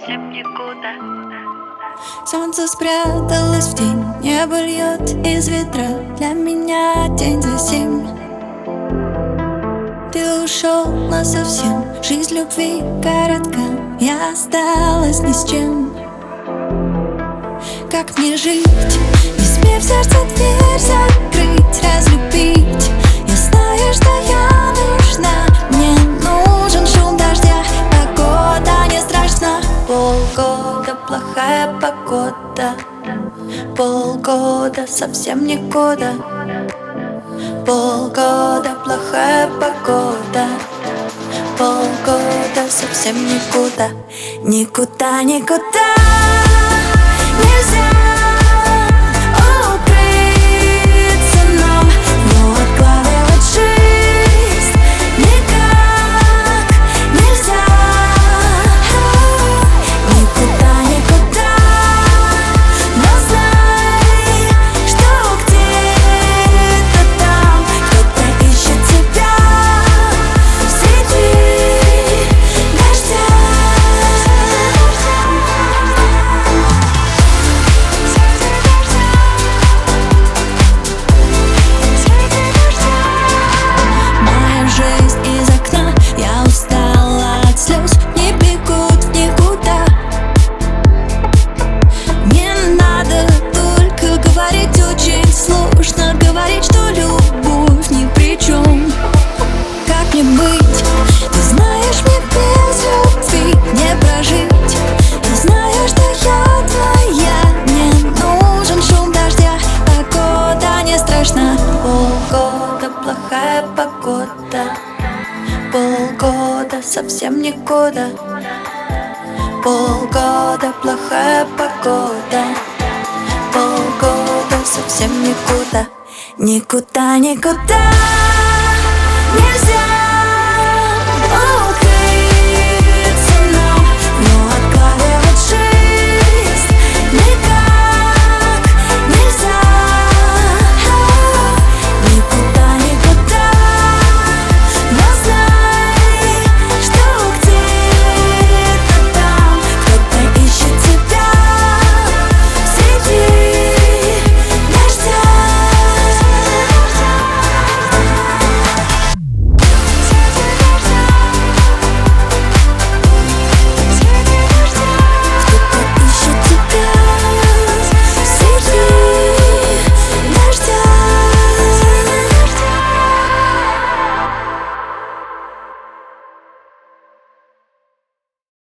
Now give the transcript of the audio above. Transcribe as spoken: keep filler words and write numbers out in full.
совсем никуда. Солнце спряталось в тень, небо льет из ведра. Для меня день за семь. Ты ушел насовсем, жизнь любви коротка, я осталась ни с чем. Как мне жить, не смей в сердце дверь закрыть, разлюбить? Я знаю, что я нужна, мне нужен шум дождя. Погода не страшна, полгода плохая погода, полгода совсем никуда. Полгода плохая погода, полгода совсем никуда. Никуда, никуда нельзя укрыться нам, но откладывать жизнь никак нельзя. Никуда, никуда, но знай, что где-то там кто-то ищет тебя среди дождя. Моя жизнь из окна, я устала от слез, не бегут в никуда. Не надо только говорить, очень сложно говорить, что любовь ни при чем. Как мне быть? Ты знаешь, мне без любви не прожить. Я знаю, что я твоя, мне нужен шум дождя. Погода не страшна, полгода плохая погода, полгода совсем никуда. Полгода плохая погода, полгода совсем никуда. Никуда, никуда нельзя